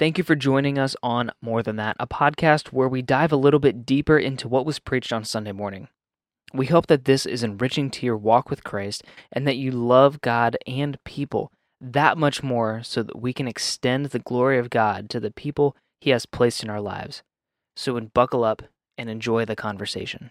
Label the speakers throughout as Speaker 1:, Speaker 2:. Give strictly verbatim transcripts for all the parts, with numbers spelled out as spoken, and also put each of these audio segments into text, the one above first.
Speaker 1: Thank you for joining us on More Than That, a podcast where we dive a little bit deeper into what was preached on Sunday morning. We hope that this is enriching to your walk with Christ and that you love God and people that much more so that we can extend the glory of God to the people He has placed in our lives. So buckle up and enjoy the conversation.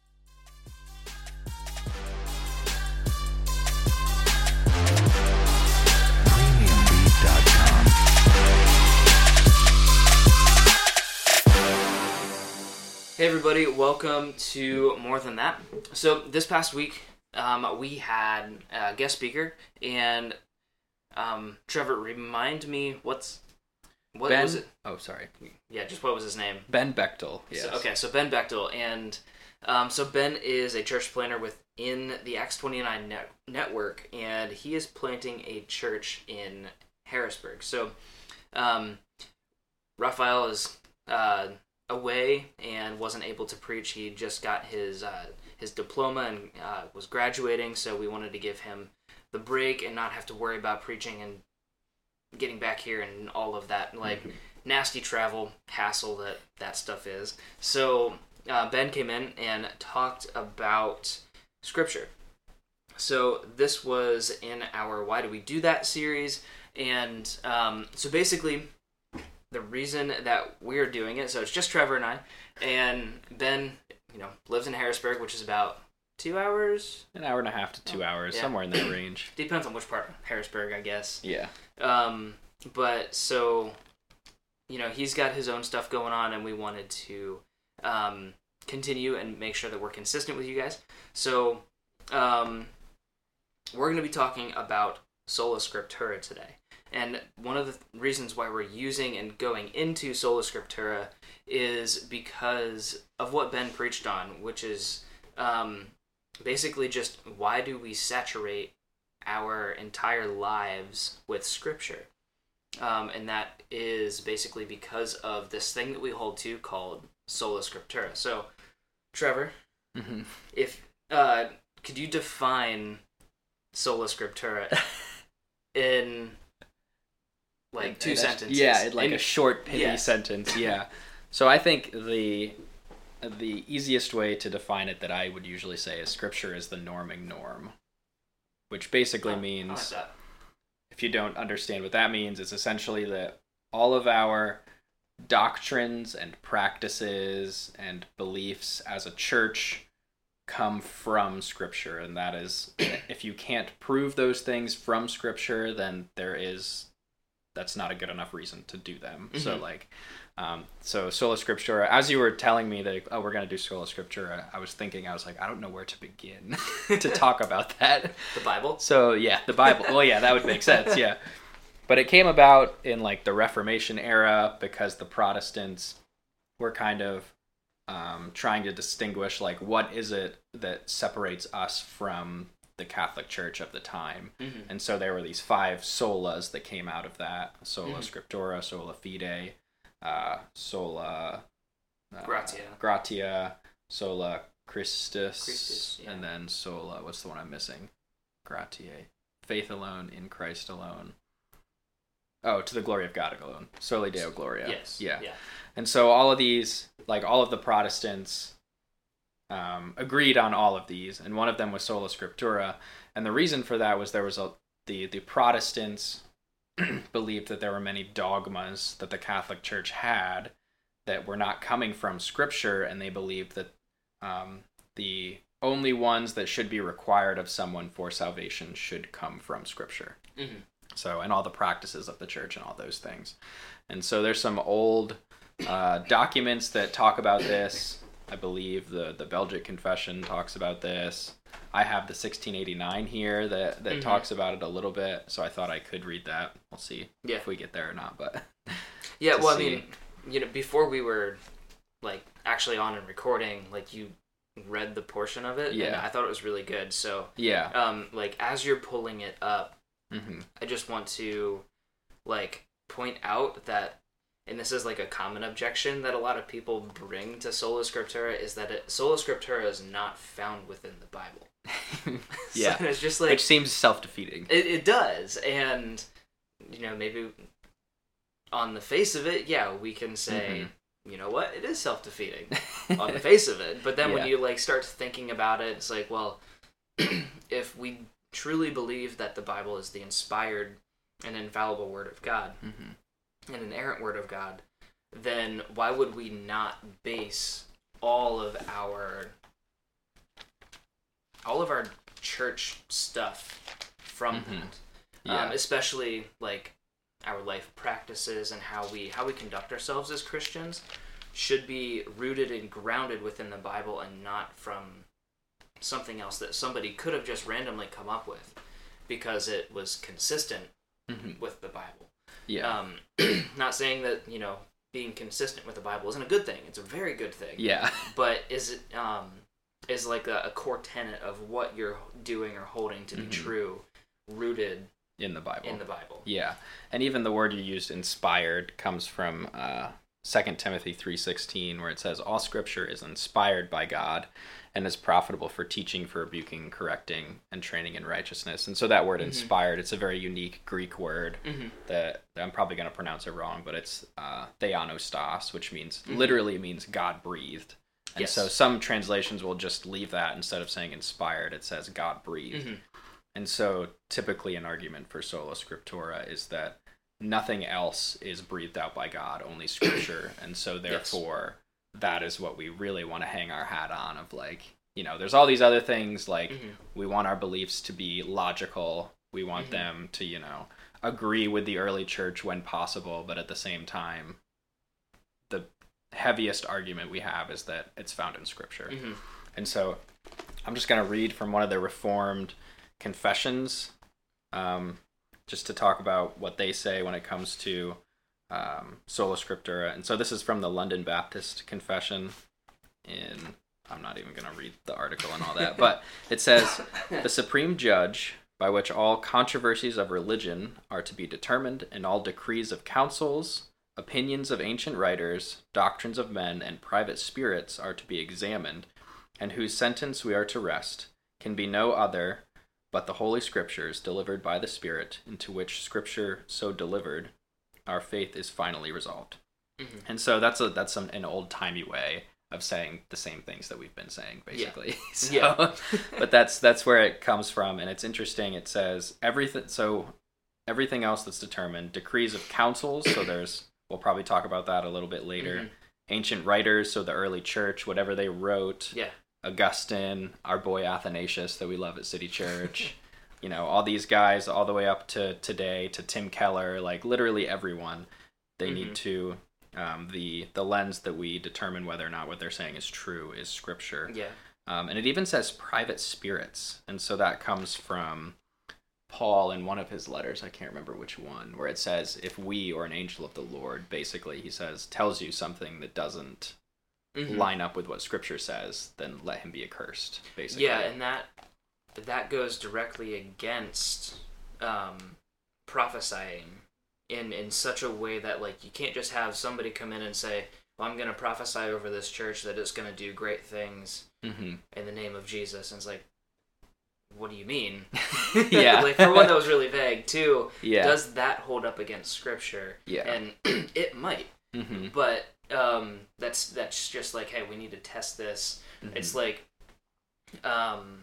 Speaker 1: Hey everybody, welcome to More Than That. So this past week, um, we had a guest speaker, and um, Trevor, remind me what's what
Speaker 2: Ben,
Speaker 1: was it?
Speaker 2: Oh, sorry.
Speaker 1: Yeah, just what was his name?
Speaker 2: Ben Bechtel. Yes.
Speaker 1: So, okay, so Ben Bechtel, and um, so Ben is a church planter within the Acts twenty-nine net- network, and he is planting a church in Harrisburg. So um, Raphael is Uh, away and wasn't able to preach. He just got his uh, his diploma and uh, was graduating, so we wanted to give him the break and not have to worry about preaching and getting back here and all of that like mm-hmm. nasty travel hassle that that stuff is. So uh, Ben came in and talked about Scripture. So this was in our Why Do We Do That series, and um, so basically the reason that we're doing it, so it's just Trevor and I, and Ben, you know, lives in Harrisburg, which is about two hours?
Speaker 2: An hour and a half to two oh, hours, yeah. Somewhere in that range.
Speaker 1: Depends on which part of Harrisburg, I guess.
Speaker 2: Yeah.
Speaker 1: Um, but, so, you know, he's got his own stuff going on, and we wanted to um, continue and make sure that we're consistent with you guys. So, um, we're going to be talking about Sola Scriptura today. And one of the th- reasons why we're using and going into Sola Scriptura is because of what Ben preached on, which is um, basically just why do we saturate our entire lives with Scripture? Um, and that is basically because of this thing that we hold to called Sola Scriptura. So, Trevor, mm-hmm. if uh, could you define Sola Scriptura in like two
Speaker 2: and
Speaker 1: sentences?
Speaker 2: Yeah, like
Speaker 1: and,
Speaker 2: a short, pithy
Speaker 1: yeah.
Speaker 2: sentence. Yeah. So I think the the easiest way to define it that I would usually say is Scripture is the norming norm, which basically
Speaker 1: oh,
Speaker 2: means,
Speaker 1: like
Speaker 2: if you don't understand what that means, it's essentially that all of our doctrines and practices and beliefs as a church come from Scripture, and that is, if you can't prove those things from Scripture, then there is that's not a good enough reason to do them. Mm-hmm. So like, um, so Sola Scriptura, as you were telling me that, oh, we're going to do Sola Scriptura, I was thinking, I was like, I don't know where to begin to talk about that.
Speaker 1: The Bible?
Speaker 2: So yeah, the Bible. Well, yeah, that would make sense. Yeah. But it came about in like the Reformation era because the Protestants were kind of um, trying to distinguish like, what is it that separates us from the Catholic Church of the time. Mm-hmm. And so there were these five solas that came out of that. Sola mm-hmm. Scriptura, Sola Fide, uh, Sola uh,
Speaker 1: Gratia.
Speaker 2: Gratia, Sola Christus,
Speaker 1: Christus yeah.
Speaker 2: and then Sola, what's the one I'm missing? Gratiae. Faith alone, in Christ alone. Oh, to the glory of God alone. Soli Deo Gloria.
Speaker 1: Yes.
Speaker 2: Yeah.
Speaker 1: yeah.
Speaker 2: And so all of these, like all of the Protestants Um, agreed on all of these, and one of them was Sola Scriptura, and the reason for that was there was a the the Protestants believed that there were many dogmas that the Catholic Church had that were not coming from Scripture, and they believed that um, the only ones that should be required of someone for salvation should come from Scripture. Mm-hmm. So, and all the practices of the church and all those things. And so there's some old uh, documents that talk about this. I believe the, the Belgic Confession talks about this. I have the sixteen eighty-nine here that, that mm-hmm. talks about it a little bit, so I thought I could read that. We'll see yeah. if we get there or not. But
Speaker 1: yeah, well, see. I mean, you know, before we were like actually on and recording, like you read the portion of it,
Speaker 2: yeah.
Speaker 1: and I thought it was really good. So
Speaker 2: yeah,
Speaker 1: um, like as you're pulling it up,
Speaker 2: mm-hmm.
Speaker 1: I just want to like point out that. And this is like a common objection that a lot of people bring to Sola Scriptura is that it, Sola Scriptura is not found within the Bible.
Speaker 2: Yeah.
Speaker 1: So it's just like...
Speaker 2: Which seems self-defeating.
Speaker 1: It, it does. And, you know, maybe on the face of it, yeah, we can say,
Speaker 2: mm-hmm.
Speaker 1: you know what, it is self-defeating on the face of it. But then
Speaker 2: yeah.
Speaker 1: when you like start thinking about it, it's like, well, if we truly believe that the Bible is the inspired and infallible Word of God,
Speaker 2: mm-hmm.
Speaker 1: an inerrant Word of God, then why would we not base all of our all of our church stuff from
Speaker 2: mm-hmm.
Speaker 1: that?
Speaker 2: Yeah.
Speaker 1: Um, especially like our life practices and how we how we conduct ourselves as Christians should be rooted and grounded within the Bible and not from something else that somebody could have just randomly come up with because it was consistent
Speaker 2: mm-hmm.
Speaker 1: with the Bible.
Speaker 2: Yeah.
Speaker 1: Um, not saying that, you know, being consistent with the Bible isn't a good thing. It's a very good thing.
Speaker 2: Yeah.
Speaker 1: But is it um is like a, a core tenet of what you're doing or holding to be
Speaker 2: mm-hmm.
Speaker 1: true, rooted
Speaker 2: in the Bible.
Speaker 1: In the Bible.
Speaker 2: Yeah. And even the word you used, inspired, comes from uh, Second Timothy three sixteen, where it says, all scripture is inspired by God and is profitable for teaching, for rebuking, correcting, and training in righteousness. And so that word, mm-hmm. inspired, it's a very unique Greek word mm-hmm. that, that I'm probably going to pronounce it wrong, but it's uh, theanostos, which means, mm-hmm. literally means God breathed. And yes. so some translations will just leave that. Instead of saying inspired, it says God breathed. Mm-hmm. And so typically an argument for sola scriptura is that nothing else is breathed out by God, only scripture. And so therefore yes. that is what we really want to hang our hat on, of like, you know, there's all these other things, like mm-hmm. we want our beliefs to be logical. We want mm-hmm. them to, you know, agree with the early church when possible. But at the same time, the heaviest argument we have is that it's found in scripture. Mm-hmm. And so I'm just going to read from one of the Reformed confessions, um, just to talk about what they say when it comes to um, sola scriptura. And so this is from the London Baptist Confession in, I'm not even going to read the article and all that, but it says, the supreme judge by which all controversies of religion are to be determined, and all decrees of councils, opinions of ancient writers, doctrines of men, and private spirits are to be examined, and whose sentence we are to rest, can be no other but the Holy Scriptures delivered by the Spirit, into which Scripture so delivered, our faith is finally resolved. Mm-hmm. And so that's a that's some, an old-timey way of saying the same things that we've been saying, basically. Yeah. so,
Speaker 1: yeah.
Speaker 2: But that's that's where it comes from, and it's interesting. It says everything. So everything else that's determined, decrees of councils. So there's we'll probably talk about that a little bit later. Mm-hmm. Ancient writers, so the early church, whatever they wrote.
Speaker 1: Yeah.
Speaker 2: Augustine, our boy Athanasius that we love at City Church, you know, all these guys all the way up to today, to Tim Keller, like literally everyone, they mm-hmm. need to, um, the the lens that we determine whether or not what they're saying is true is scripture.
Speaker 1: Yeah.
Speaker 2: Um, and it even says private spirits. And so that comes from Paul in one of his letters, I can't remember which one, where it says, if we or an angel of the Lord, basically, he says, tells you something that doesn't Mm-hmm. line up with what scripture says, then let him be accursed, basically.
Speaker 1: Yeah, and that that goes directly against um, prophesying in, in such a way that, like, you can't just have somebody come in and say, well, I'm going to prophesy over this church that it's going to do great things mm-hmm. in the name of Jesus. And it's like, what do you mean?
Speaker 2: Yeah.
Speaker 1: Like, for one, that was really vague. Two,
Speaker 2: yeah.
Speaker 1: does that hold up against scripture?
Speaker 2: Yeah.
Speaker 1: And it might. Mm-hmm. But um, that's that's just like, hey, we need to test this. Mm-hmm. It's like, um,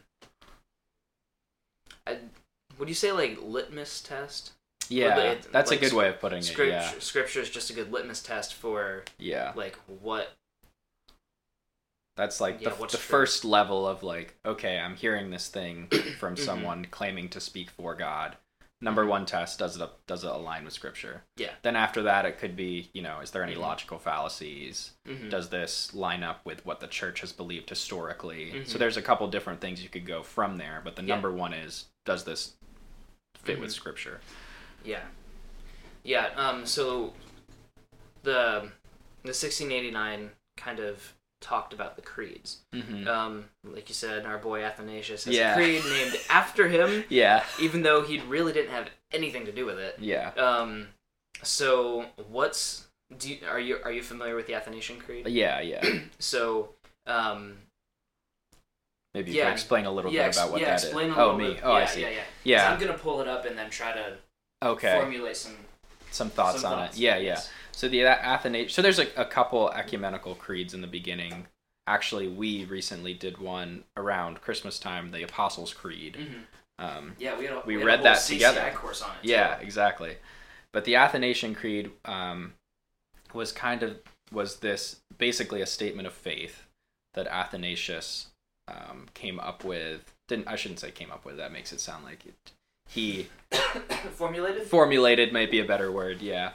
Speaker 1: I, would you say like litmus test?
Speaker 2: Yeah,
Speaker 1: it,
Speaker 2: that's
Speaker 1: like,
Speaker 2: a good way of putting
Speaker 1: scripture,
Speaker 2: it. Yeah,
Speaker 1: scripture is just a good litmus test for
Speaker 2: yeah,
Speaker 1: like what.
Speaker 2: That's like
Speaker 1: yeah,
Speaker 2: the, the
Speaker 1: true.
Speaker 2: first level of like, okay, I'm hearing this thing from someone mm-hmm. claiming to speak for God. Number mm-hmm. one test, does it does it align with scripture?
Speaker 1: Yeah.
Speaker 2: Then after that, it could be, you know, is there any
Speaker 1: mm-hmm.
Speaker 2: logical fallacies? Mm-hmm. Does this line up with what the church has believed historically? Mm-hmm. So there's a couple different things you could go from there, but the
Speaker 1: yeah.
Speaker 2: number one is, does this fit
Speaker 1: mm-hmm.
Speaker 2: with scripture?
Speaker 1: Yeah. Yeah, um, so the the sixteen eighty-nine kind of talked about the creeds. Mm-hmm. Um, like you said, our boy Athanasius has
Speaker 2: yeah.
Speaker 1: a creed named after him.
Speaker 2: Yeah.
Speaker 1: Even though he really didn't have anything to do with it.
Speaker 2: Yeah.
Speaker 1: Um, so what's do you, are you are you familiar with the Athanasian Creed?
Speaker 2: Yeah, yeah.
Speaker 1: so um,
Speaker 2: maybe you
Speaker 1: yeah,
Speaker 2: can explain a little
Speaker 1: yeah,
Speaker 2: bit about what
Speaker 1: yeah,
Speaker 2: that
Speaker 1: explain
Speaker 2: is.
Speaker 1: A
Speaker 2: oh,
Speaker 1: little
Speaker 2: me.
Speaker 1: Bit.
Speaker 2: Oh,
Speaker 1: yeah,
Speaker 2: I see.
Speaker 1: Yeah, yeah.
Speaker 2: Yeah.
Speaker 1: So I'm gonna pull it up and then try to
Speaker 2: okay.
Speaker 1: formulate some
Speaker 2: some thoughts
Speaker 1: some
Speaker 2: on
Speaker 1: thoughts.
Speaker 2: it. Yeah, yeah.
Speaker 1: Yes.
Speaker 2: So the Athanasian, so there's like a couple ecumenical creeds in the beginning. Actually, we recently did one around Christmas time, the Apostles' Creed.
Speaker 1: Mm-hmm.
Speaker 2: Um,
Speaker 1: yeah, we, had a,
Speaker 2: we,
Speaker 1: we had
Speaker 2: read
Speaker 1: a
Speaker 2: that
Speaker 1: C C I
Speaker 2: together.
Speaker 1: Course on it.
Speaker 2: Yeah,
Speaker 1: too.
Speaker 2: exactly. But the Athanasian Creed um, was kind of was this basically a statement of faith that Athanasius um, came up with. Didn't I shouldn't say came up with. That makes it sound like it, he
Speaker 1: formulated.
Speaker 2: Formulated might be a better word. Yeah,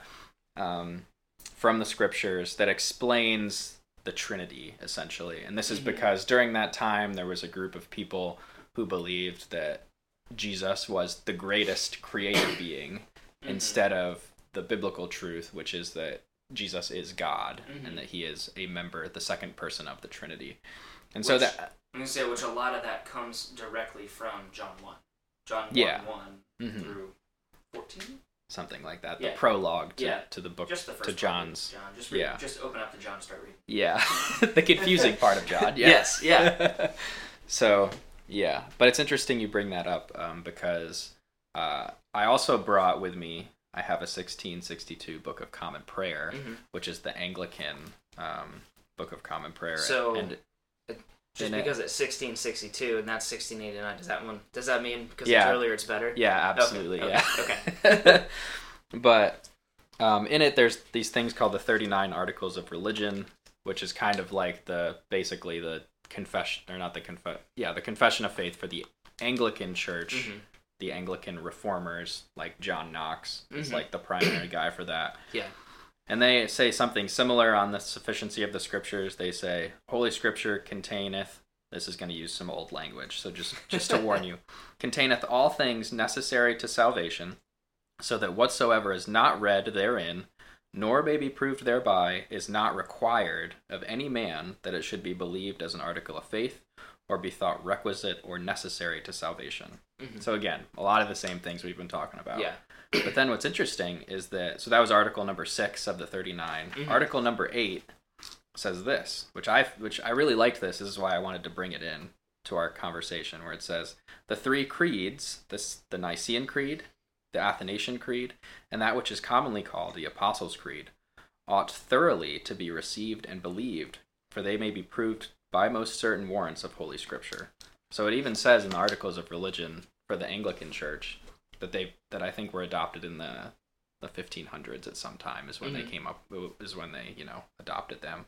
Speaker 2: um, from the scriptures that explains the Trinity essentially, and this is
Speaker 1: Mm-hmm.
Speaker 2: because during that time there was a group of people who believed that Jesus was the greatest created being
Speaker 1: Mm-hmm.
Speaker 2: instead of the biblical truth, which is that Jesus is God
Speaker 1: Mm-hmm.
Speaker 2: and that he is a member, the second person of the Trinity. And
Speaker 1: Which,
Speaker 2: so that
Speaker 1: I'm gonna say, which a lot of that comes directly from John one, John one
Speaker 2: Yeah.
Speaker 1: one
Speaker 2: Mhm.
Speaker 1: through fourteen.
Speaker 2: something like that,
Speaker 1: Yeah.
Speaker 2: the prologue to,
Speaker 1: Yeah.
Speaker 2: to the book,
Speaker 1: Just the first
Speaker 2: to
Speaker 1: part of
Speaker 2: John's.
Speaker 1: John. Just read,
Speaker 2: yeah.
Speaker 1: Just open up to John and start reading.
Speaker 2: Yeah, the confusing part of John. Yeah.
Speaker 1: Yes, yeah.
Speaker 2: So, yeah. But it's interesting you bring that up um, because uh, I also brought with me, I have a sixteen sixty-two Book of Common Prayer,
Speaker 1: Mm-hmm.
Speaker 2: which is the Anglican um, Book of Common Prayer.
Speaker 1: So,
Speaker 2: and
Speaker 1: Just
Speaker 2: in it-
Speaker 1: because it's sixteen sixty-two and that's sixteen eighty-nine, does that one? Does that mean because
Speaker 2: Yeah.
Speaker 1: it's earlier it's better?
Speaker 2: Yeah, absolutely.
Speaker 1: Okay,
Speaker 2: Yeah.
Speaker 1: okay.
Speaker 2: But um, in it, there's these things called the thirty-nine Articles of Religion, which is kind of like the basically the confession, or not the confess, yeah, the confession of faith for the Anglican Church,
Speaker 1: Mm-hmm.
Speaker 2: the Anglican reformers, like John Knox is
Speaker 1: Mhm.
Speaker 2: like the primary guy for that.
Speaker 1: Yeah.
Speaker 2: And they say something similar on the sufficiency of the scriptures. They say, Holy Scripture containeth, this is going to use some old language, so just, just to warn you, containeth all things necessary to salvation, so that whatsoever is not read therein, nor may be proved thereby, is not required of any man that it should be believed as an article of faith, or be thought requisite or necessary to salvation.
Speaker 1: Mm-hmm.
Speaker 2: So again, a lot of the same things we've been talking about.
Speaker 1: Yeah.
Speaker 2: But then what's interesting is that, so that was article number six of the thirty-nine.
Speaker 1: Mhm.
Speaker 2: Article number eight says this, which I which I really liked this. This is why I wanted to bring it in to our conversation, where it says, the three creeds, this the Nicene Creed, the Athanasian Creed, and that which is commonly called the Apostles' Creed, ought thoroughly to be received and believed, for they may be proved by most certain warrants of Holy Scripture. So it even says in the Articles of Religion for the Anglican Church that they that I think were adopted in the the fifteen hundreds at some time is when
Speaker 1: Mhm.
Speaker 2: they came up is when they you know adopted them.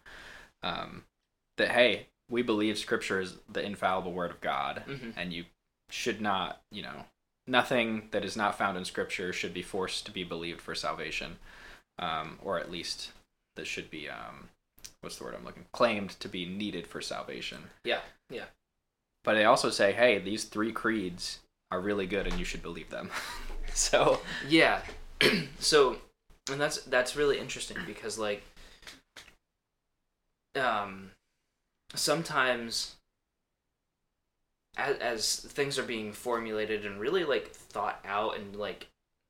Speaker 2: Um, that hey, we believe Scripture is the infallible Word of God,
Speaker 1: Mm-hmm.
Speaker 2: and you should not you know nothing that is not found in Scripture should be forced to be believed for salvation, um, or at least that should be um, what's the word I'm looking claimed to be needed for salvation.
Speaker 1: Yeah. Yeah.
Speaker 2: But they also say, hey, these three creeds are really good and you should believe them. So
Speaker 1: Yeah. So, and that's that's really interesting because like, um, sometimes as as things are being formulated and really like thought out and like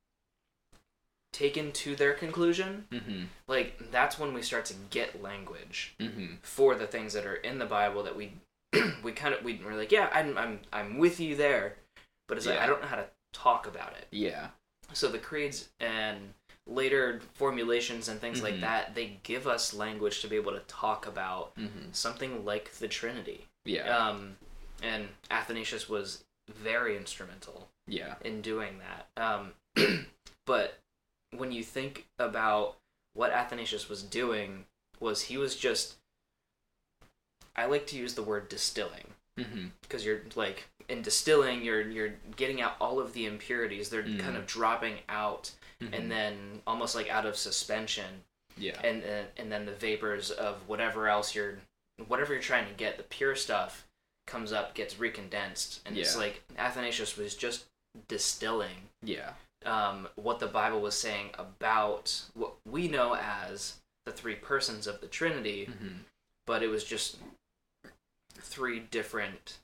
Speaker 1: taken to their conclusion,
Speaker 2: mm-hmm,
Speaker 1: like that's when we start to get language
Speaker 2: mm-hmm,
Speaker 1: for the things that are in the Bible that we we kind of we we're like, yeah, I'm I'm I'm with you there, but it's like
Speaker 2: Yeah.
Speaker 1: I don't know how to talk about it.
Speaker 2: yeah,
Speaker 1: So the creeds and later formulations and things like
Speaker 2: Mhm.
Speaker 1: that, they give us language to be able to talk about
Speaker 2: mm-hmm,
Speaker 1: something like the Trinity.
Speaker 2: yeah,
Speaker 1: Um, and Athanasius was very instrumental
Speaker 2: yeah,
Speaker 1: in doing that. Um, but when you think about what Athanasius was doing, was he was just, I like to use the word distilling,
Speaker 2: mm-hmm,
Speaker 1: because you're like in distilling, you're you're getting out all of the impurities. They're
Speaker 2: Mm.
Speaker 1: kind of dropping out,
Speaker 2: mm-hmm,
Speaker 1: and then almost like out of suspension,
Speaker 2: yeah,
Speaker 1: and and and then the vapors of whatever else you're, whatever you're trying to get, the pure stuff comes up, gets recondensed, and it's
Speaker 2: Yeah.
Speaker 1: like Athanasius was just distilling
Speaker 2: yeah,
Speaker 1: um, what the Bible was saying about what we know as the three persons of the Trinity,
Speaker 2: mm-hmm,
Speaker 1: but it was just three different.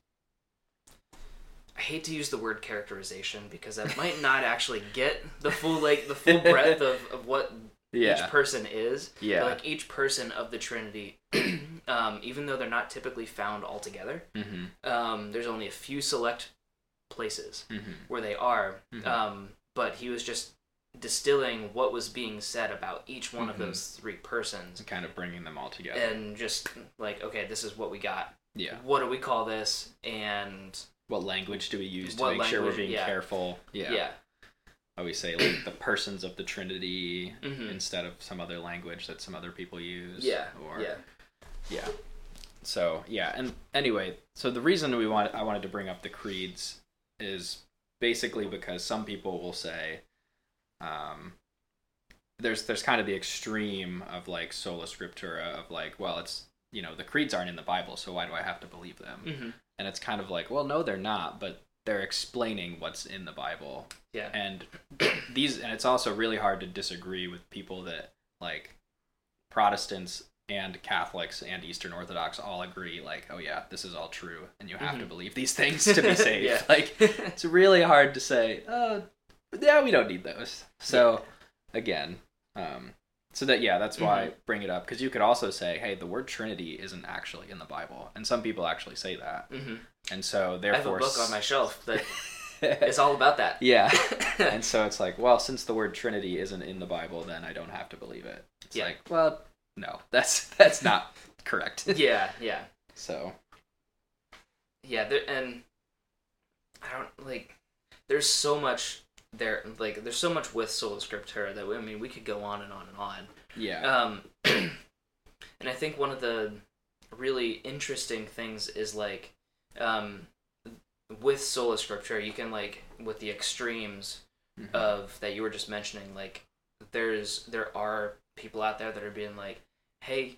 Speaker 1: I hate to use the word characterization because that might not actually get the full like the full breadth of, of what
Speaker 2: yeah,
Speaker 1: each person is.
Speaker 2: yeah,
Speaker 1: But, like each person of the Trinity, um, even though they're not typically found all together,
Speaker 2: mm-hmm,
Speaker 1: um, there's only a few select places
Speaker 2: mm-hmm,
Speaker 1: where they are.
Speaker 2: Mhm.
Speaker 1: Um, but he was just distilling what was being said about each one
Speaker 2: mm-hmm.
Speaker 1: of those three persons.
Speaker 2: And kind of bringing them all together.
Speaker 1: And just like, okay, this is what we got.
Speaker 2: Yeah.
Speaker 1: What do we call this? And
Speaker 2: what language do we use to
Speaker 1: what
Speaker 2: make
Speaker 1: language,
Speaker 2: sure we're being
Speaker 1: yeah.
Speaker 2: careful? Yeah.
Speaker 1: Yeah.
Speaker 2: How we say, like, the persons of the Trinity
Speaker 1: mm-hmm.
Speaker 2: instead of some other language that some other people use.
Speaker 1: Yeah.
Speaker 2: Or,
Speaker 1: yeah.
Speaker 2: Yeah. So, yeah. And anyway, so the reason we want I wanted to bring up the creeds is basically because some people will say, um, there's there's kind of the extreme of, like, sola scriptura of, like, well, it's, you know, the creeds aren't in the Bible, so why do I have to believe them?
Speaker 1: Mm-hmm.
Speaker 2: And it's kind of like, well, no, they're not, but they're explaining what's in the Bible.
Speaker 1: Yeah.
Speaker 2: And these, and it's also really hard to disagree with people that, like, Protestants and Catholics and Eastern Orthodox all agree, like, oh yeah, this is all true, and you have
Speaker 1: mm-hmm.
Speaker 2: to believe these things to be saved.
Speaker 1: yeah.
Speaker 2: Like, it's really hard to say, oh, yeah, we don't need those. So, yeah. again, um, so that, yeah, that's why mm-hmm. I bring it up, because you could also say, hey, the word Trinity isn't actually in the Bible, and some people actually say that.
Speaker 1: Mm-hmm.
Speaker 2: And so, therefore...
Speaker 1: I have a book on my shelf that is all about that.
Speaker 2: Yeah. And so it's like, well, since the word Trinity isn't in the Bible, then I don't have to believe it. It's
Speaker 1: yeah.
Speaker 2: like, well, no, that's that's not correct.
Speaker 1: Yeah, yeah.
Speaker 2: So.
Speaker 1: Yeah, there, and I don't, like, there's so much there, like, there's so much with Sola Scriptura that, we, I mean, we could go on and on and on.
Speaker 2: Yeah.
Speaker 1: Um, and I think one of the really interesting things is, like, um, with Sola Scriptura, you can, like, with the extremes mm-hmm. of, that you were just mentioning, like, there's, there are people out there that are being like, hey,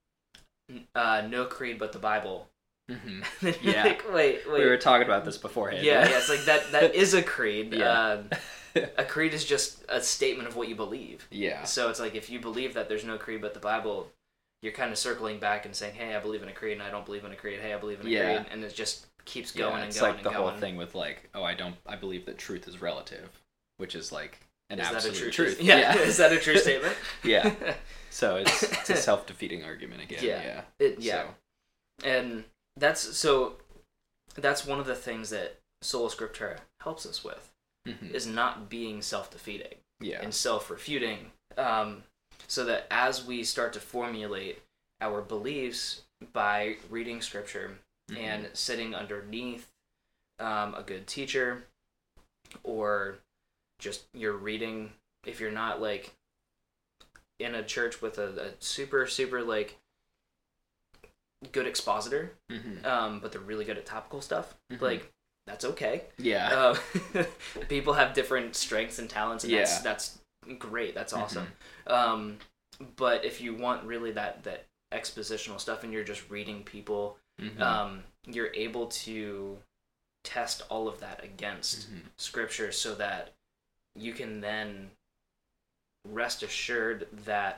Speaker 1: uh, no creed but the Bible.
Speaker 2: Mm-hmm. Yeah.
Speaker 1: Like, wait, wait.
Speaker 2: We were talking about this beforehand.
Speaker 1: Yeah, yeah, it's like, that, that is a creed.
Speaker 2: Yeah.
Speaker 1: Um, a creed is just a statement of what you believe.
Speaker 2: Yeah.
Speaker 1: So it's like, if you believe that there's no creed but the Bible, you're kind of circling back and saying, hey, I believe in a creed, and I don't believe in a creed. Hey, I believe in a
Speaker 2: yeah.
Speaker 1: creed. And it just keeps going
Speaker 2: yeah,
Speaker 1: and
Speaker 2: it's
Speaker 1: going
Speaker 2: like
Speaker 1: and
Speaker 2: the
Speaker 1: going.
Speaker 2: whole thing with, like, oh, I don't, I believe that truth is relative, which is, like, an
Speaker 1: is
Speaker 2: absolute
Speaker 1: that a true
Speaker 2: truth.
Speaker 1: Yeah.
Speaker 2: yeah.
Speaker 1: Is that a true statement?
Speaker 2: Yeah. So it's, it's a self-defeating argument again. Yeah. Yeah.
Speaker 1: It, yeah.
Speaker 2: So.
Speaker 1: And that's, so, that's one of the things that Sola Scriptura helps us with,
Speaker 2: mm-hmm.
Speaker 1: is not being self-defeating.
Speaker 2: Yeah.
Speaker 1: And self-refuting. Um, so that as we start to formulate our beliefs by reading Scripture mm-hmm. and sitting underneath um, a good teacher, or just you're reading, if you're not, like, in a church with a, a super, super, like, good expositor,
Speaker 2: mm-hmm.
Speaker 1: um, but they're really good at topical stuff,
Speaker 2: mm-hmm.
Speaker 1: like, that's okay.
Speaker 2: Yeah.
Speaker 1: Uh, people have different strengths and talents, and
Speaker 2: yeah.
Speaker 1: that's, that's great. That's awesome.
Speaker 2: Mm-hmm.
Speaker 1: Um, but if you want really that, that expositional stuff and you're just reading people,
Speaker 2: mm-hmm.
Speaker 1: um, you're able to test all of that against
Speaker 2: mm-hmm.
Speaker 1: Scripture, so that you can then rest assured that,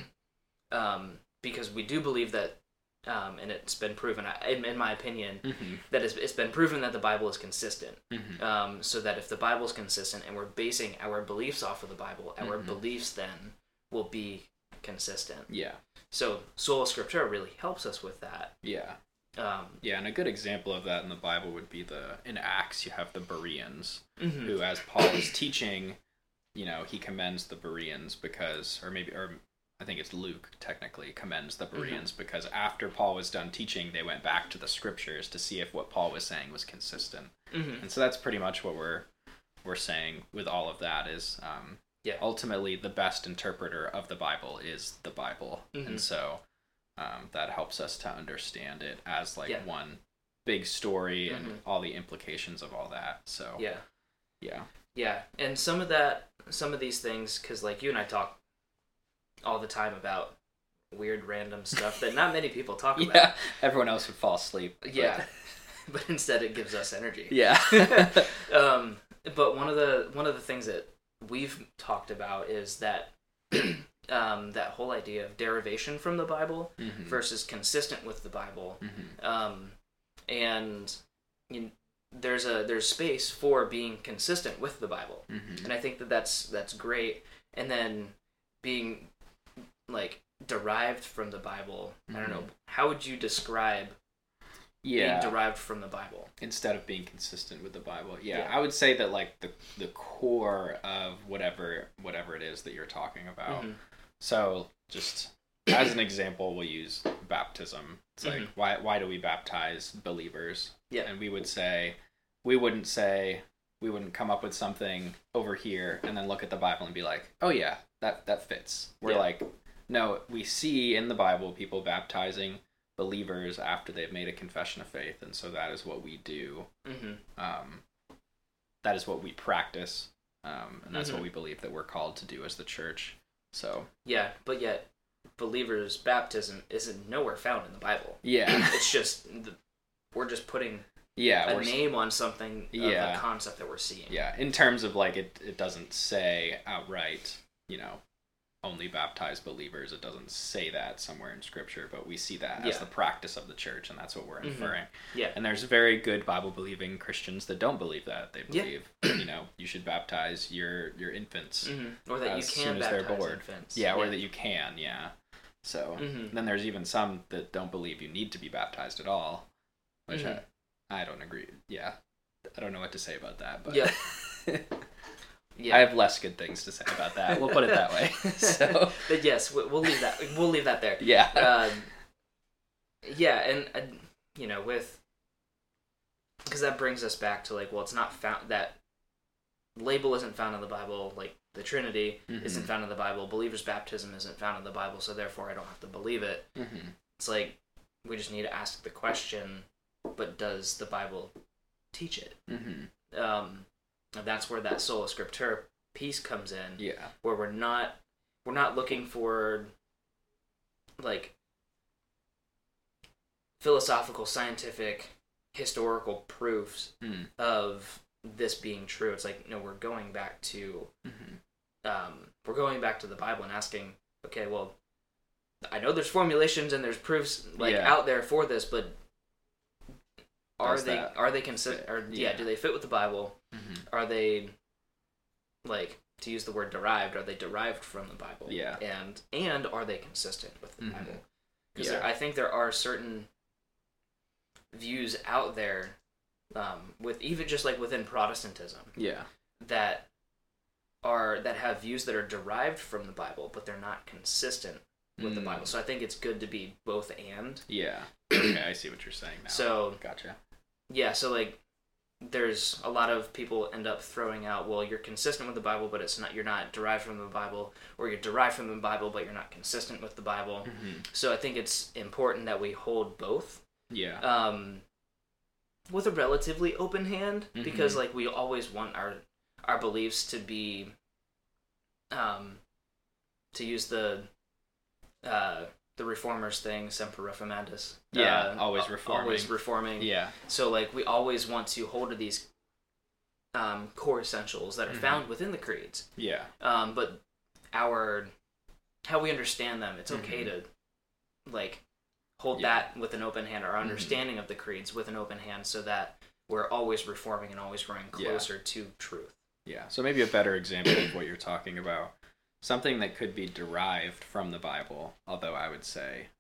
Speaker 1: um, because we do believe that, um, and it's been proven, in, in my opinion,
Speaker 2: mm-hmm.
Speaker 1: that it's, it's been proven that the Bible is consistent.
Speaker 2: Mm-hmm.
Speaker 1: Um, so that if the Bible is consistent and we're basing our beliefs off of the Bible, our
Speaker 2: mm-hmm.
Speaker 1: beliefs then will be consistent.
Speaker 2: Yeah.
Speaker 1: So Sola Scriptura really helps us with that.
Speaker 2: Yeah.
Speaker 1: Um,
Speaker 2: yeah, and a good example of that in the Bible would be the, in Acts, you have the Bereans,
Speaker 1: mm-hmm.
Speaker 2: who, as Paul is teaching, you know, he commends the Bereans because, or maybe, or I think it's Luke, technically, commends the Bereans mm-hmm. because after Paul was done teaching, they went back to the Scriptures to see if what Paul was saying was consistent.
Speaker 1: Mm-hmm. And
Speaker 2: so that's pretty much what we're we're saying with all of that is, um,
Speaker 1: yeah.
Speaker 2: ultimately, the best interpreter of the Bible is the Bible. Mm-hmm. And so um, that helps us to understand it as, like, yeah. one big story and mm-hmm. all the implications of all that. So,
Speaker 1: yeah.
Speaker 2: Yeah.
Speaker 1: Yeah. And some of that, some of these things, because, like, you and I talk all the time about weird random stuff that not many people talk about.
Speaker 2: Yeah, everyone else would fall asleep. But...
Speaker 1: Yeah, but instead it gives us energy.
Speaker 2: Yeah.
Speaker 1: um, but one of the one of the things that we've talked about is that um, that whole idea of derivation from the Bible mm-hmm. versus consistent with the Bible,
Speaker 2: mm-hmm.
Speaker 1: um, and you know, there's a there's space for being consistent with the Bible,
Speaker 2: mm-hmm.
Speaker 1: and I think that that's that's great. And then being like derived from the Bible, mm-hmm. I don't know, how would you describe
Speaker 2: yeah.
Speaker 1: being derived from the Bible.
Speaker 2: Instead of being consistent with the Bible. Yeah,
Speaker 1: Yeah.
Speaker 2: I would say that like the the core of whatever whatever it is that you're talking about.
Speaker 1: Mm-hmm.
Speaker 2: So just as an example, we'll use baptism. It's like,
Speaker 1: Mhm.
Speaker 2: why why do we baptize believers?
Speaker 1: Yeah.
Speaker 2: And we would say, we wouldn't say, we wouldn't come up with something over here and then look at the Bible and be like, oh yeah, that, that fits. We're
Speaker 1: Yeah.
Speaker 2: like, no, we see in the Bible people baptizing believers after they've made a confession of faith. And so that is what we do.
Speaker 1: Mm-hmm.
Speaker 2: Um, that is what we practice. Um, and that's
Speaker 1: Mhm.
Speaker 2: what we believe that we're called to do as the church. So
Speaker 1: Yeah, but yet believers' baptism isn't nowhere found in the Bible.
Speaker 2: yeah,
Speaker 1: It's just the, we're just putting
Speaker 2: yeah,
Speaker 1: a
Speaker 2: we're,
Speaker 1: name on something of
Speaker 2: Yeah.
Speaker 1: a concept that we're seeing.
Speaker 2: yeah. In terms of like it, it doesn't say outright, you know, only baptize believers. It doesn't say that somewhere in Scripture, but we see that as
Speaker 1: Yeah.
Speaker 2: the practice of the church, and that's what we're
Speaker 1: Mhm.
Speaker 2: inferring.
Speaker 1: Yeah.
Speaker 2: And there's very good Bible-believing Christians that don't believe that. They
Speaker 1: Yeah.
Speaker 2: believe, you know, you should baptize your your infants,
Speaker 1: Mm-hmm. Or that
Speaker 2: as
Speaker 1: you
Speaker 2: soon
Speaker 1: can
Speaker 2: as they're
Speaker 1: baptize
Speaker 2: bored.
Speaker 1: infants.
Speaker 2: Yeah, or that you can, yeah. So
Speaker 1: Mhm.
Speaker 2: then there's even some that don't believe you need to be baptized at all, which
Speaker 1: Mhm.
Speaker 2: I, I don't agree. Yeah, I don't know what to say about that, but
Speaker 1: Yeah. Yeah.
Speaker 2: I have less good things to say about that. We'll put it that way. So
Speaker 1: But yes, we- we'll leave that. We'll leave that there.
Speaker 2: yeah,
Speaker 1: Um, yeah, and uh, you know, with because that brings us back to like, well, it's not found that label isn't found in the Bible. Like the Trinity
Speaker 2: Mhm.
Speaker 1: isn't found in the Bible. Believers' baptism isn't found in the Bible, so therefore I don't have to believe it.
Speaker 2: hmm
Speaker 1: It's like we just need to ask the question: but does the Bible teach it?
Speaker 2: hmm
Speaker 1: Um, and that's where that sola scriptura piece comes in.
Speaker 2: yeah,
Speaker 1: Where we're not we're not looking for like philosophical, scientific, historical proofs
Speaker 2: mm
Speaker 1: of this being true. It's like, no, we're going back to
Speaker 2: hmm
Speaker 1: um, we're going back to the Bible and asking, okay, well, I know there's formulations and there's proofs like
Speaker 2: Yeah.
Speaker 1: out there for this, but are
Speaker 2: Does
Speaker 1: they
Speaker 2: that
Speaker 1: are they consistent?
Speaker 2: fit?
Speaker 1: Or yeah,
Speaker 2: Yeah.
Speaker 1: do they fit with the Bible?
Speaker 2: hmm
Speaker 1: Are they, like, to use the word derived, are they derived from the Bible?
Speaker 2: Yeah.
Speaker 1: And and are they consistent with the
Speaker 2: Mhm.
Speaker 1: Bible? Because
Speaker 2: Yeah.
Speaker 1: I think there are certain views out there, um, with even just like within Protestantism,
Speaker 2: yeah,
Speaker 1: that are that have views that are derived from the Bible, but they're not consistent with the
Speaker 2: Mm.
Speaker 1: Bible. So I think it's good to be both and.
Speaker 2: yeah. Okay, I see what you're saying now.
Speaker 1: So
Speaker 2: Gotcha.
Speaker 1: yeah, so like there's a lot of people end up throwing out, well, you're consistent with the Bible, but it's not, you're not derived from the Bible, or you're derived from the Bible, but you're not consistent with the Bible.
Speaker 2: hmm
Speaker 1: So I think it's important that we hold both,
Speaker 2: Yeah.
Speaker 1: um, with a relatively open hand, because
Speaker 2: Mhm.
Speaker 1: like we always want our our beliefs to be, um, to use the uh, the reformers thing, semper reformandus.
Speaker 2: Yeah,
Speaker 1: uh,
Speaker 2: always
Speaker 1: al-
Speaker 2: reforming.
Speaker 1: Always reforming.
Speaker 2: Yeah.
Speaker 1: So, like, we always want to hold to these um, core essentials that are
Speaker 2: Mhm.
Speaker 1: found within the creeds.
Speaker 2: Yeah.
Speaker 1: Um, but our, how we understand them, it's okay
Speaker 2: Mhm.
Speaker 1: to, like, hold
Speaker 2: Yeah.
Speaker 1: that with an open hand, our understanding of the creeds with an open hand, so that we're always reforming and always growing
Speaker 2: Yeah.
Speaker 1: closer to truth.
Speaker 2: Yeah. So maybe a better example of what you're talking about, something that could be derived from the Bible, although I would say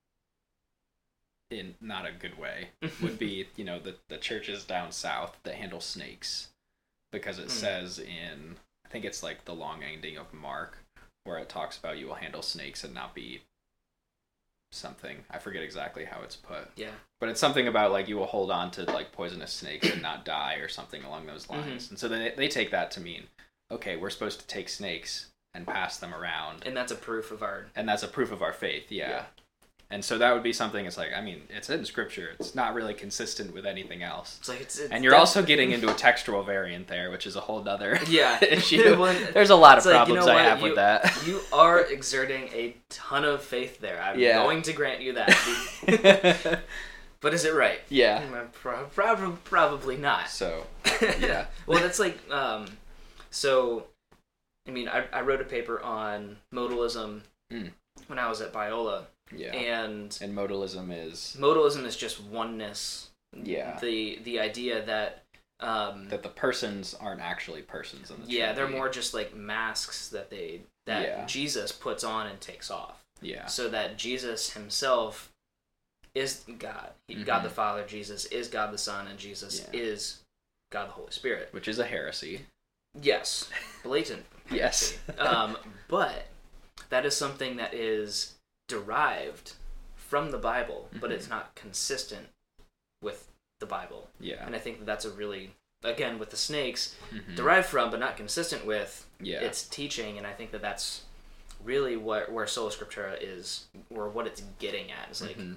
Speaker 2: in not a good way, would be, you know, the, the churches down south that handle snakes. Because it
Speaker 1: Mm.
Speaker 2: says in, I think it's like the long ending of Mark, where it talks about you will handle snakes and not be something. I forget exactly how it's put.
Speaker 1: Yeah.
Speaker 2: But it's something about like you will hold on to like poisonous snakes and not die or something along those lines. And so they, they take that to mean, okay, we're supposed to take snakes and pass them around.
Speaker 1: And that's a proof of our...
Speaker 2: And that's a proof of our faith, yeah.
Speaker 1: Yeah.
Speaker 2: And so that would be something, it's like, I mean, it's in scripture. It's not really consistent with anything else.
Speaker 1: It's like, it's, it's
Speaker 2: And you're
Speaker 1: def-
Speaker 2: also getting into a textual variant there, which is a whole nother
Speaker 1: Yeah.
Speaker 2: issue.
Speaker 1: Well,
Speaker 2: There's a lot of
Speaker 1: it's like, you
Speaker 2: problems
Speaker 1: know
Speaker 2: I
Speaker 1: what?
Speaker 2: have
Speaker 1: You-
Speaker 2: with that.
Speaker 1: You are exerting a ton of faith there. I'm
Speaker 2: Yeah.
Speaker 1: going to grant you that. But is it right?
Speaker 2: Yeah.
Speaker 1: Mm, pro- prob- probably not.
Speaker 2: So, yeah.
Speaker 1: Well, that's like, um, so, I mean, I, I wrote a paper on modalism
Speaker 2: Mm.
Speaker 1: when I was at Biola,
Speaker 2: Yeah.
Speaker 1: and
Speaker 2: And modalism is
Speaker 1: modalism is just oneness.
Speaker 2: Yeah.
Speaker 1: The the idea that, um,
Speaker 2: that the persons aren't actually persons in the
Speaker 1: yeah, they're
Speaker 2: Trinity.
Speaker 1: more just like masks that they that
Speaker 2: Yeah.
Speaker 1: Jesus puts on and takes off.
Speaker 2: Yeah.
Speaker 1: So that Jesus himself is God. He,
Speaker 2: Mm-hmm.
Speaker 1: God the Father, Jesus is God the Son, and Jesus
Speaker 2: Yeah.
Speaker 1: is God the Holy Spirit.
Speaker 2: Which is a heresy.
Speaker 1: Yes. Blatant
Speaker 2: Yes.
Speaker 1: heresy. um, but that is something that is derived from the Bible, mm-hmm. but it's not consistent with the Bible.
Speaker 2: Yeah.
Speaker 1: And I think that that's a really, again, with the snakes,
Speaker 2: mm-hmm.
Speaker 1: derived from, but not consistent with
Speaker 2: yeah.
Speaker 1: its teaching. And I think that that's really what where Sola Scriptura is, or what it's getting at. Is like, mm-hmm.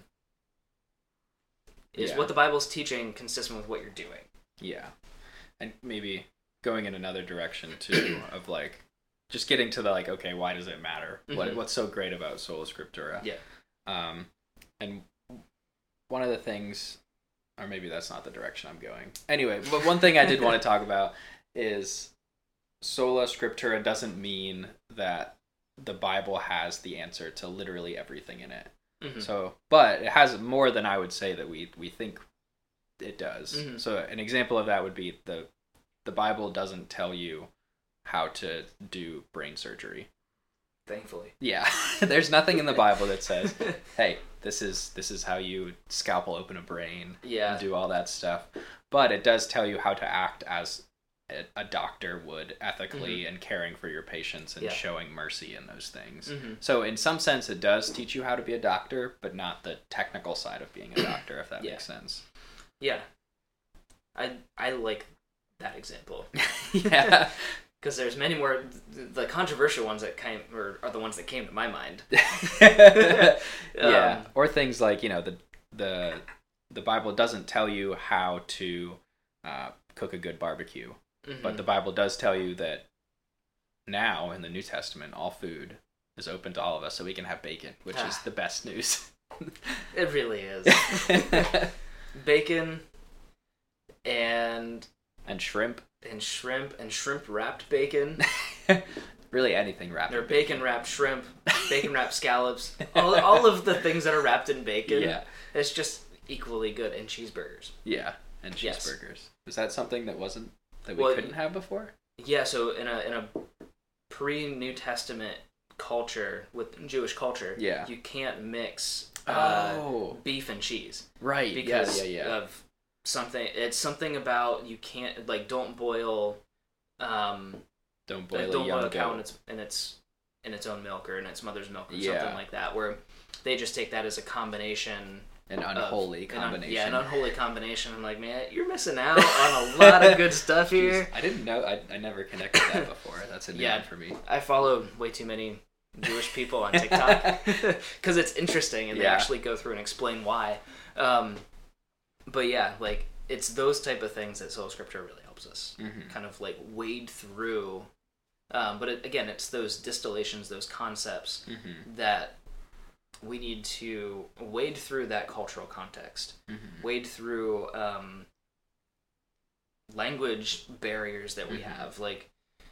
Speaker 1: is
Speaker 2: yeah.
Speaker 1: what the Bible's teaching consistent with what you're doing?
Speaker 2: Yeah. And maybe going in another direction, too, of, like, just getting to the, like, okay, why does it matter? Mm-hmm. What What's so great about Sola Scriptura?
Speaker 1: Yeah.
Speaker 2: Um, and one of the things... Or maybe that's not the direction I'm going. Anyway, but one thing I did want to talk about is Sola Scriptura doesn't mean that the Bible has the answer to literally everything in it. Mm-hmm. So, but it has more than I would say that we we think it does. Mm-hmm. So an example of that would be the the Bible doesn't tell you how to do brain surgery.
Speaker 1: Thankfully.
Speaker 2: Yeah. There's nothing in the Bible that says, hey, this is this is how you scalpel open a brain
Speaker 1: yeah.
Speaker 2: and do all that stuff. But it does tell you how to act as a, a doctor would ethically mm-hmm. and caring for your patients and yeah. showing mercy in those things. Mm-hmm. So in some sense it does teach you how to be a doctor, but not the technical side of being a doctor, if that
Speaker 1: yeah.
Speaker 2: makes sense.
Speaker 1: Yeah. I I like that example.
Speaker 2: yeah.
Speaker 1: Because there's many more, the controversial ones that came, or are the ones that came to my mind.
Speaker 2: yeah, um, or things like, you know, the the the Bible doesn't tell you how to uh, cook a good barbecue, mm-hmm. but the Bible does tell you that now in the New Testament, all food is open to all of us, so we can have bacon, which is the best news.
Speaker 1: It really is. Bacon and
Speaker 2: and shrimp.
Speaker 1: And shrimp, and shrimp-wrapped bacon.
Speaker 2: Really anything wrapped
Speaker 1: Or bacon-wrapped shrimp, bacon-wrapped scallops. All, all of the things that are wrapped in bacon.
Speaker 2: Yeah.
Speaker 1: It's just equally good. And cheeseburgers.
Speaker 2: Yeah, and cheeseburgers. Yes. Is that something that wasn't, that we
Speaker 1: well,
Speaker 2: couldn't have before?
Speaker 1: Yeah, so in a in a pre-New Testament culture, with Jewish culture,
Speaker 2: yeah.
Speaker 1: you can't mix uh,
Speaker 2: oh.
Speaker 1: beef and cheese.
Speaker 2: Right,
Speaker 1: because
Speaker 2: yeah, yeah, yeah.
Speaker 1: of... Something it's something about you can't like don't boil um
Speaker 2: don't boil
Speaker 1: don't
Speaker 2: a young
Speaker 1: boil a cow
Speaker 2: goat.
Speaker 1: in its in its in its own milk or in its mother's milk or
Speaker 2: yeah.
Speaker 1: something like that, where they just take that as a combination,
Speaker 2: an unholy
Speaker 1: of,
Speaker 2: combination.
Speaker 1: An un, yeah, an unholy combination. I'm like, man, you're missing out on a lot of good stuff here.
Speaker 2: Jeez, I didn't know. I I never connected that before. That's a new
Speaker 1: yeah,
Speaker 2: one for me.
Speaker 1: I follow way too many Jewish people on TikTok because it's interesting and
Speaker 2: yeah.
Speaker 1: they actually go through and explain why. Um, but yeah, like. It's those type of things that Sola Scriptura really helps us
Speaker 2: mm-hmm.
Speaker 1: kind of like wade through. Um, but it, again, it's those distillations, those concepts
Speaker 2: mm-hmm.
Speaker 1: that we need to wade through that cultural context,
Speaker 2: mm-hmm.
Speaker 1: wade through um, language barriers that we
Speaker 2: mm-hmm.
Speaker 1: have. Like,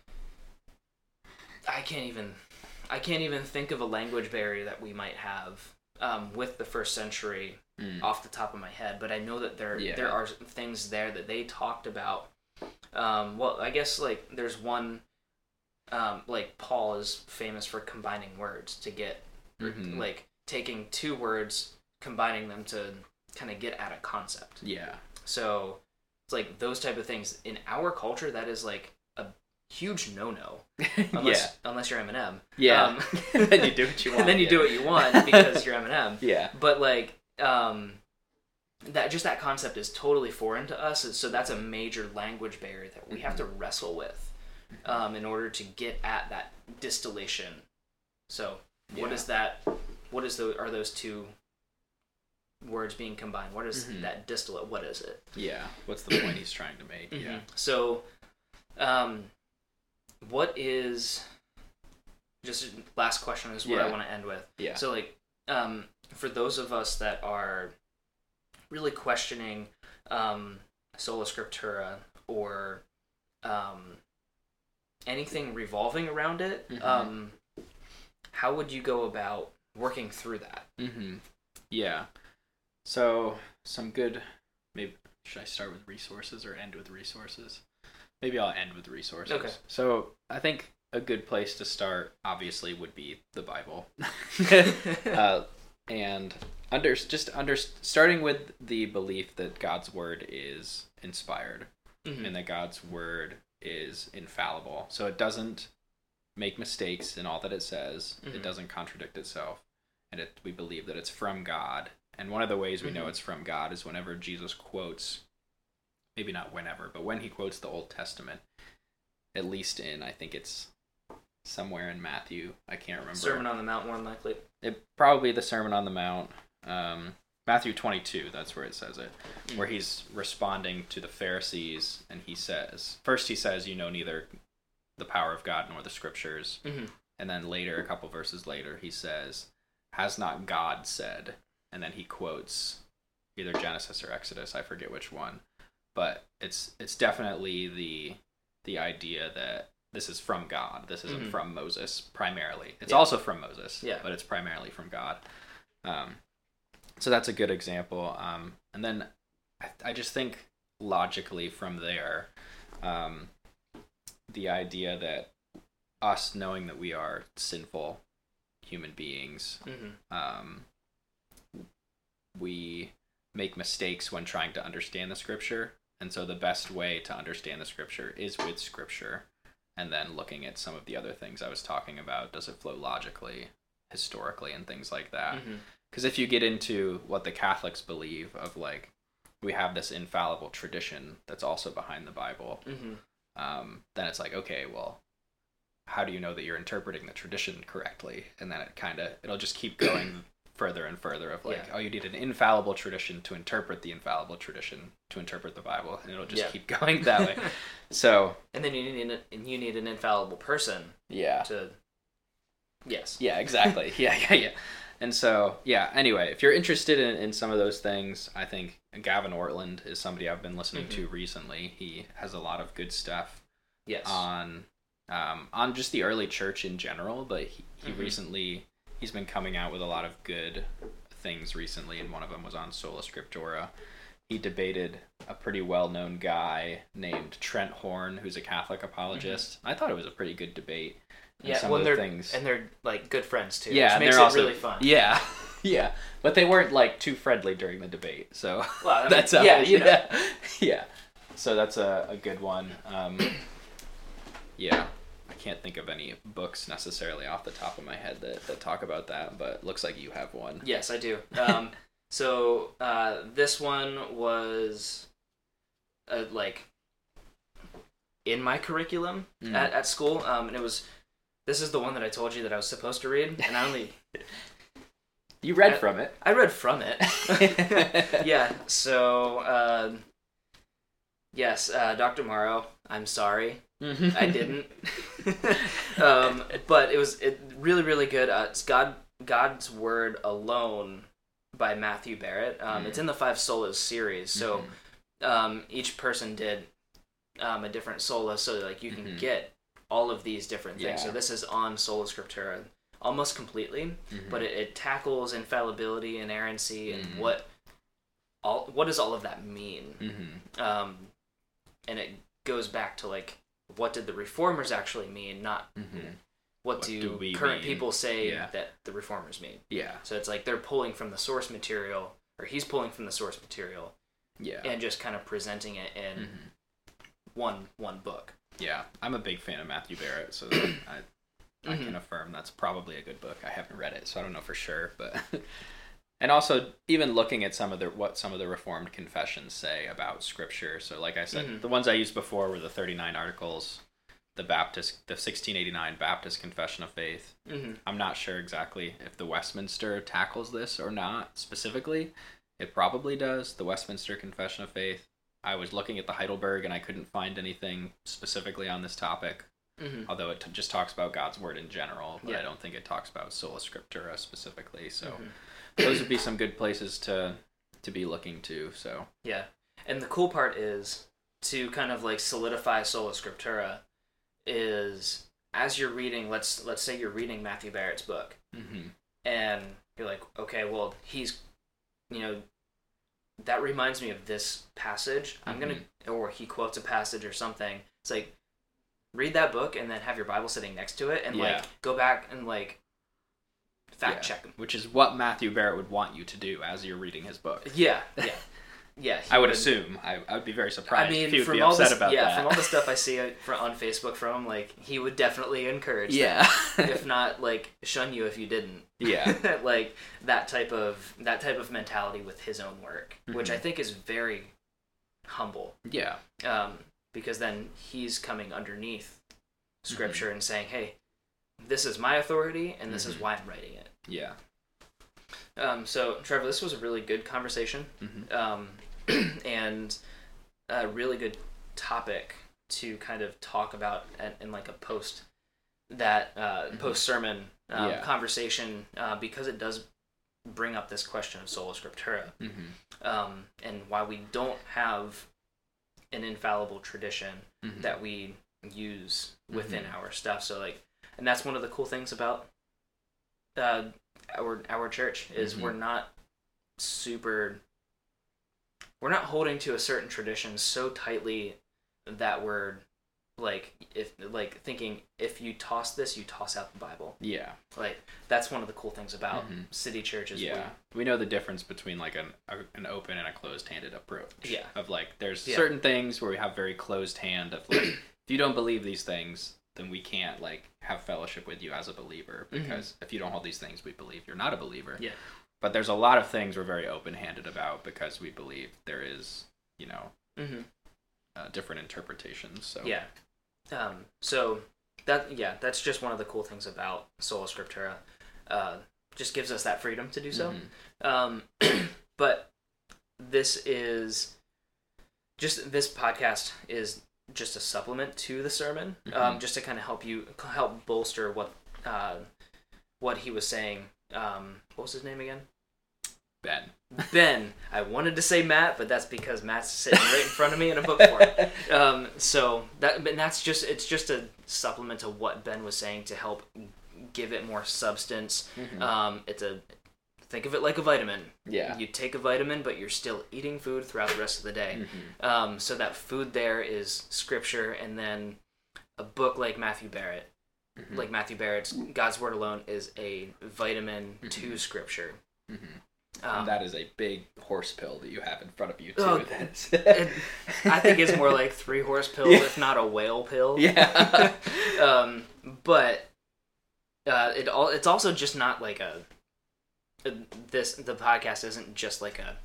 Speaker 1: I can't even, I can't even think of a language barrier that we might have um, with the first century. Mm. Off the top of my head, but I know that there
Speaker 2: yeah.
Speaker 1: there are things there that they talked about. Um, well, I guess like there's one, um, like Paul is famous for combining words to get,
Speaker 2: mm-hmm.
Speaker 1: like taking two words, combining them to kind of get at a concept.
Speaker 2: Yeah.
Speaker 1: So it's like those type of things in our culture. That is like a huge no-no. Unless,
Speaker 2: yeah.
Speaker 1: Unless you're Eminem.
Speaker 2: Yeah.
Speaker 1: Um,
Speaker 2: then you do what you want.
Speaker 1: And then you
Speaker 2: yeah.
Speaker 1: do what you want because you're Eminem.
Speaker 2: Yeah.
Speaker 1: But like. Um, that just that concept is totally foreign to us, so that's a major language barrier that we have to wrestle with um, in order to get at that distillation. So, what
Speaker 2: yeah.
Speaker 1: is that? What is the? Are those two words being combined? What is
Speaker 2: mm-hmm.
Speaker 1: that distillate? What is it?
Speaker 2: Yeah. What's the point he's trying to make?
Speaker 1: Mm-hmm.
Speaker 2: Yeah.
Speaker 1: So, um, what is? Just last question is what
Speaker 2: yeah.
Speaker 1: I want to end with.
Speaker 2: Yeah.
Speaker 1: So, like. Um, for those of us that are really questioning um, Sola Scriptura or um, anything revolving around it, mm-hmm. um, how would you go about working through that?
Speaker 2: Mm-hmm. Yeah. So, some good... Maybe should I start with resources or end with resources? Maybe I'll end with resources.
Speaker 1: Okay.
Speaker 2: So, I think a good place to start, obviously, would be the Bible. uh, And under just under starting with the belief that God's word is inspired, mm-hmm. and that God's word is infallible. So it doesn't make mistakes in all that it says. Mm-hmm. It doesn't contradict itself, and it, we believe that it's from God. And one of the ways we mm-hmm. know it's from God is whenever Jesus quotes, maybe not whenever, but when he quotes the Old Testament, at least in, I think it's somewhere in Matthew, I can't remember.
Speaker 1: Sermon on the Mount, more than likely.
Speaker 2: It probably the Sermon on the Mount, um, Matthew twenty-two, that's where it says it, mm-hmm. where he's responding to the Pharisees, and he says, first he says, you know neither the power of God nor the scriptures, mm-hmm. and then later, a couple verses later, he says, has not God said? And then he quotes either Genesis or Exodus, I forget which one, but it's it's definitely the the idea that this is from God. This isn't mm-hmm. from Moses primarily. It's yeah. also from Moses, yeah. but it's primarily from God. Um, so that's a good example. Um, and then I, I just think logically from there, um, the idea that us knowing that we are sinful human beings, mm-hmm. um, we make mistakes when trying to understand the scripture. And so the best way to understand the scripture is with scripture. And then looking at some of the other things I was talking about, does it flow logically, historically, and things like that? Because mm-hmm. if you get into what the Catholics believe of, like, we have this infallible tradition that's also behind the Bible, mm-hmm. um, then it's like, okay, well, how do you know that you're interpreting the tradition correctly? And then it kind of, it'll just keep going further and further of, like, yeah. oh, you need an infallible tradition to interpret the infallible tradition to interpret the Bible, and it'll just yeah. keep going that way. So,
Speaker 1: and then you need an, you need an infallible person.
Speaker 2: Yeah.
Speaker 1: To. Yes.
Speaker 2: Yeah. Exactly. yeah. Yeah. Yeah. And so, yeah. Anyway, if you're interested in, in some of those things, I think Gavin Ortland is somebody I've been listening mm-hmm. to recently. He has a lot of good stuff.
Speaker 1: Yes.
Speaker 2: On, um, on just the early church in general, but he, he mm-hmm. recently he's been coming out with a lot of good things recently, and one of them was on Sola Scriptura. He debated a pretty well-known guy named Trent Horn, who's a Catholic apologist. Mm-hmm. I thought it was a pretty good debate. And
Speaker 1: yeah,
Speaker 2: some
Speaker 1: well,
Speaker 2: of the
Speaker 1: they're
Speaker 2: things...
Speaker 1: and they're like good friends too.
Speaker 2: Yeah,
Speaker 1: which makes
Speaker 2: they're
Speaker 1: it
Speaker 2: also
Speaker 1: really fun.
Speaker 2: Yeah, yeah, but they weren't like too friendly during the debate. So
Speaker 1: well, I mean,
Speaker 2: that's a,
Speaker 1: yeah, you know.
Speaker 2: yeah, yeah. So that's a, a good one. Um, yeah, I can't think of any books necessarily off the top of my head that, that talk about that, but it looks like you have one.
Speaker 1: Yes, I do. Um, so uh, this one was uh, like in my curriculum mm. at, at school, um, and it was, this is the one that I told you that I was supposed to read, and I only...
Speaker 2: You read
Speaker 1: I,
Speaker 2: from it.
Speaker 1: I read from it. Yeah, so, uh, yes, uh, Doctor Morrow, I'm sorry. I didn't. um, but it was it really, really good. Uh, it's God, God's Word Alone by Matthew Barrett. Um, mm. It's in the Five Solas series, so mm-hmm. um, each person did um, a different sola, so like you can mm-hmm. get all of these different things. Yeah. So this is on Sola Scriptura almost completely, mm-hmm. but it, it tackles infallibility, inerrancy, and mm-hmm. what all what does all of that mean? Mm-hmm. Um, and it goes back to like, what did the reformers actually mean, not mm-hmm. what, what do, do current mean? people say yeah. that the reformers mean.
Speaker 2: Yeah.
Speaker 1: So it's like they're pulling from the source material, or he's pulling from the source material,
Speaker 2: yeah,
Speaker 1: and just kind of presenting it in mm-hmm. one one book.
Speaker 2: Yeah, I'm a big fan of Matthew Barrett, so I I mm-hmm. can affirm that's probably a good book. I haven't read it, so I don't know for sure, but and also even looking at some of the what some of the Reformed confessions say about Scripture. So like I said, mm-hmm. the ones I used before were the thirty-nine Articles, the Baptist, the sixteen eighty-nine Baptist Confession of Faith. Mm-hmm. I'm not sure exactly if the Westminster tackles this or not specifically. It probably does. The Westminster Confession of Faith. I was looking at the Heidelberg and I couldn't find anything specifically on this topic. Mm-hmm. Although it t- just talks about God's Word in general, but yeah. I don't think it talks about Sola Scriptura specifically. So mm-hmm. those would be some good places to to be looking to. So
Speaker 1: yeah, and the cool part is to kind of like solidify Sola Scriptura is as you're reading. Let's let's say you're reading Matthew Barrett's book, mm-hmm. and you're like, okay, well he's, you know, that reminds me of this passage. Mm-hmm. I'm gonna, or he quotes a passage or something. It's like, read that book and then have your Bible sitting next to it and yeah. like go back and like fact
Speaker 2: yeah.
Speaker 1: check them.
Speaker 2: Which is what Matthew Barrett would want you to do as you're reading his book.
Speaker 1: Yeah, yeah. Yeah,
Speaker 2: I would, would assume. I, I would be very surprised
Speaker 1: I mean,
Speaker 2: if he would
Speaker 1: from
Speaker 2: be
Speaker 1: all
Speaker 2: upset
Speaker 1: this,
Speaker 2: about
Speaker 1: yeah,
Speaker 2: that.
Speaker 1: Yeah, from all the stuff I see on Facebook from him, like, he would definitely encourage
Speaker 2: yeah.
Speaker 1: that. If not, like, shun you if you didn't.
Speaker 2: Yeah.
Speaker 1: Like, that type of that type of mentality with his own work, mm-hmm. which I think is very humble.
Speaker 2: Yeah.
Speaker 1: Um, because then he's coming underneath Scripture mm-hmm. and saying, hey, this is my authority, and this mm-hmm. is why I'm writing it.
Speaker 2: Yeah.
Speaker 1: Um, so, Trevor, this was a really good conversation. Mm-hmm. Um, and a really good topic to kind of talk about at, in like a post that uh, mm-hmm. post sermon um, yeah. conversation uh, because it does bring up this question of sola scriptura mm-hmm. um, and why we don't have an infallible tradition mm-hmm. that we use within mm-hmm. our stuff. So like, and that's one of the cool things about uh, our our church is mm-hmm. we're not super. We're not holding to a certain tradition so tightly that we're like if like thinking if you toss this, you toss out the Bible.
Speaker 2: Yeah. Like
Speaker 1: that's one of the cool things about
Speaker 2: mm-hmm.
Speaker 1: city churches.
Speaker 2: Yeah. We, we know the difference between like an a, an open and a closed-handed approach.
Speaker 1: Yeah.
Speaker 2: Of like there's
Speaker 1: yeah.
Speaker 2: certain things where we have very closed hand of like if you don't believe these things, then we can't like have fellowship with you as a believer because mm-hmm. if you don't hold these things, we believe you're not a believer.
Speaker 1: Yeah.
Speaker 2: But there's a lot of things we're very open-handed about because we believe there is, you know,
Speaker 1: mm-hmm.
Speaker 2: uh, different interpretations. So
Speaker 1: yeah, um, so that yeah, that's just one of the cool things about Sola Scriptura. Uh, just gives us that freedom to do so. Mm-hmm. Um, but this is just this podcast is just a supplement to the sermon, mm-hmm. um, just to kind of help you help bolster what uh, what he was saying. Um, what was his name again?
Speaker 2: Ben.
Speaker 1: Ben. I wanted to say Matt, but that's because Matt's sitting right in front of me in a book form. Um, so that, and that's just, it's just a supplement to what Ben was saying to help give it more substance. Mm-hmm. Um, it's a, think of it like a vitamin.
Speaker 2: Yeah.
Speaker 1: You take a vitamin, but you're still eating food throughout the rest of the day. Mm-hmm. Um, so that food there is scripture, and then a book like Matthew Barrett. Mm-hmm. Like Matthew Barrett's God's Word Alone is a vitamin mm-hmm. to Scripture.
Speaker 2: Mm-hmm. Um, and that is a big horse pill that you have in front of you, too.
Speaker 1: Oh, it, I think it's more like three horse pills, yeah. if not a whale pill.
Speaker 2: Yeah.
Speaker 1: um, but uh, it all it's also just not like a, a... This The podcast isn't just like a...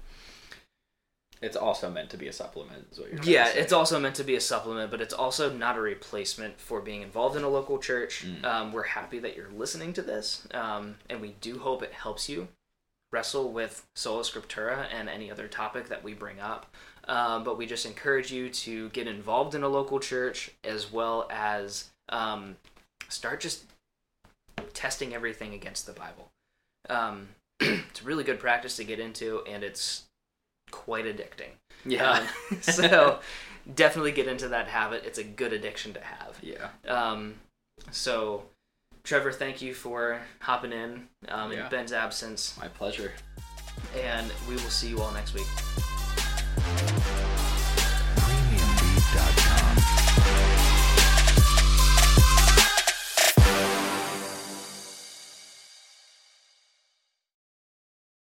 Speaker 2: It's also meant to be a supplement, is what you're
Speaker 1: Yeah,
Speaker 2: to say.
Speaker 1: It's also meant to be a supplement, but it's also not a replacement for being involved in a local church. Mm. Um, we're happy that you're listening to this, um, and we do hope it helps you wrestle with Sola Scriptura and any other topic that we bring up. Um, but we just encourage you to get involved in a local church, as well as um, start just testing everything against the Bible. Um, it's a really good practice to get into, and it's quite addicting.
Speaker 2: Yeah.
Speaker 1: Um, so definitely get into that habit. It's a good addiction to have.
Speaker 2: Yeah.
Speaker 1: Um, so Trevor, thank you for hopping in um,
Speaker 2: yeah.
Speaker 1: in Ben's absence.
Speaker 2: My pleasure.
Speaker 1: And we will see you all next week.
Speaker 3: premium beat dot com